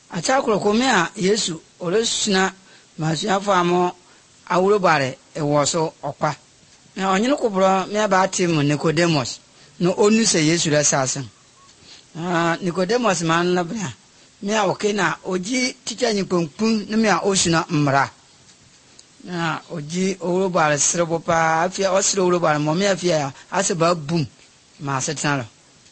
achakro komia Yesu olesuna masua famo awuro bare ewoso okwa na onyene kubro me ba tim Nicodemus no onu se Yesu la sasen Nicodemus man la bra me a okena oji ticha nyipompun ne me a osuna mmra na oji awuro bare srebo pa afia osre awuro bare mo me afia ase ba bum ma setana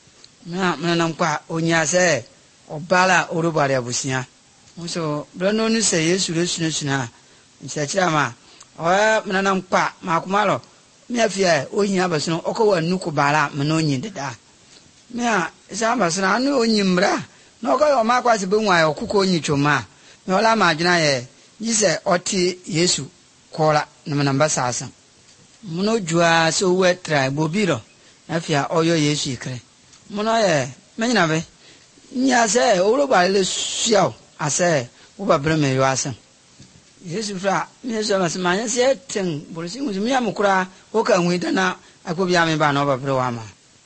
me na nkwa onya se obala awuro bare abusia so bra no nu se Yesu le suna nchachira ma me na nkwa ma kumalo me afia ohia basono okowa nuku bara me no nyi deda me a isa basona anu onyi mra na okoyo ma kwase be nwa okuko onyi choma me ola ma adwuna ye yise oti Yesu kola na namba sasa muno jua so wetra bobiro afia oyo Yesu ikre muno ye menyina be nya se oro ba le suao ase wo ba breme yo ase Yesu fra me so ma se manya se ten borosi mu mi amukura o ka nwi dana akobia me ba na o ba bre wa ma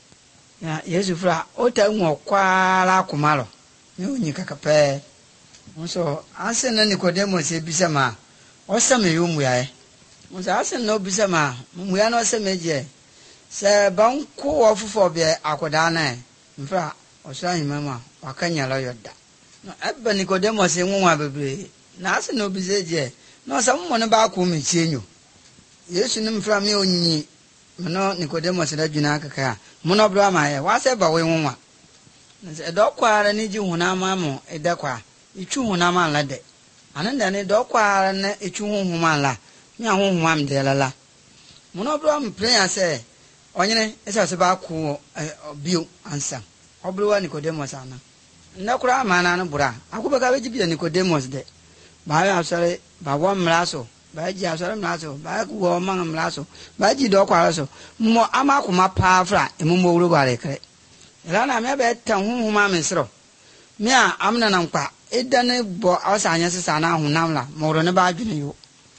ya Yesu fra o ta nwo kwala kumalo me onyi kakape so ase na Nicodemus e bisa ma o se me yo mu ya mo sa ase na o bisa ma mu ya no se meje se banku ofufo be akoda na mfra o so ahima ma wakanya lo yoda no ebe Nicodemus e nwa bebre na ase na obizeje no sam ne ba ku me chienyo Yesu nim fra me onyi no Nicodemus da dwuna akaka mo no bra ma ye wa se ba we nwa nse do kwara ni ji huna ma mo edakwa ichu huna ma la de ananda ne do kwara ne ichu hunhuma la mi ahunhuma m de lala mo no bra m prayer se onyene esa se ba ku bio ansa obruwa Nicodemus ana ndakura ma na no bra akubaka beji bi Nicodemus de ba ya sare ba wo mraso ba ji asare mraso ba ku wo man mraso ba ji do kwara so mo amakuma pa fra emumo wuro bare kre ela na me be tan hunhuma mesro me a amna na nkwa edane bo awsanya sesa na hunam la mo ro ne ba adwene yo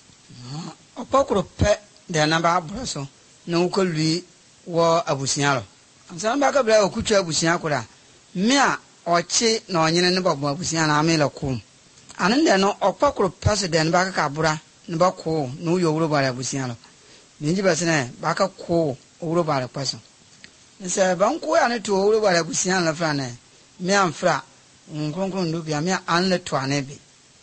opokro pe de na ba broso na ukolui wo abusia lo ansan ba ka bra okutwa abusia kura me a ochi na onyene ne babo abusia na amela kum anende no opokro president ba ka bura ne ba ko no yo wuro bare abusia lo ninji basene ba ka ko wuro bare kwaso nse banko ya ne to wuro bare abusia la fra ne me amfra nkronkron ndo bia me an le to anabe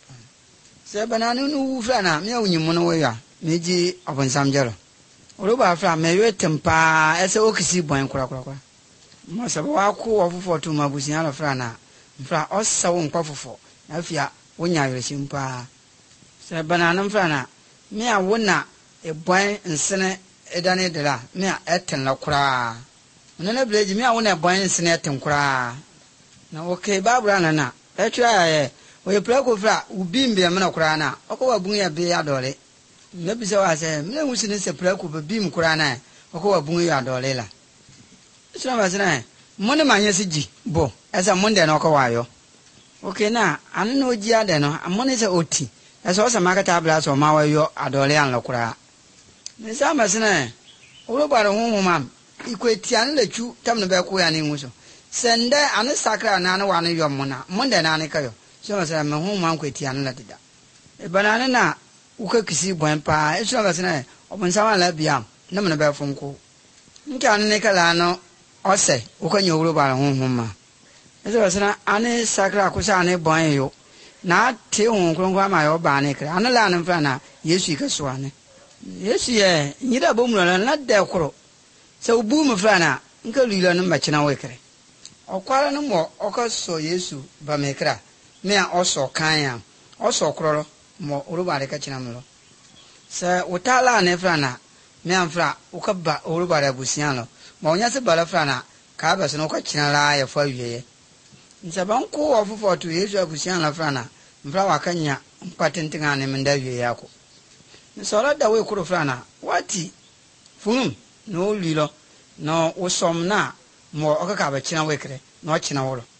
se bananu nu fra na me awunyimu no ya meji abonsam jero wuro ba fra me yo tempa ese okisi bon kura mo se ba ko ofofo to mabusia la fra na mfra osawo nkofofo afia wonya yoresimpa se bananu fra na me awona ebwan nsene edane dela me a eten la kura nana bleji me awona ebwan nsene eten kura na okay babura na etwa ye we plako fra ubimbe me na kura na okwa bun ya be ya dole na bisa wa se me wusine se plako be bim kura na okwa bun ya dole la sura basina mo ne manye siji bo esa mo nde na okwa yo okay na anu no ji ade no mo ne se oti esa o se makata abla so ma wa yo adole an la kura ne sa basina wuro bare hunhuma ikwetian lechu tamne be ko ya ne nwuso sende ane sakra na ane wane yomuna monde na ane kayo so se me hunhuma kwetian la dida e banana na uka kisi bwan pa e so basina obunsama la bia na me be funko nka ane kala no ose uka nyowuro bare hunhuma e so basina ane sakra kusa ane bwan yo na te hun kronkwa ma yo ba ne kra ane la ane fra na Yesu ikaso ane Yesu ye nyida bomura na de koro se ubu mu fra na nka lilo no machina wekre okwara no mo okaso Yesu ba mekra me a oso kan ya oso kroro mo urubare ka china mlo se utala ne fra na me amfra ukaba urubare abusian lo mo nya se bala fra na ka ba se no ka china la ya fa wiye nse ban ko ofofo to Yesu abusian la fra na mfra wakanya mpatentinga ne menda wiye yako nsora da we kuro fra na wati funum no lilo no usom na mo okaka ba china wekre no china woro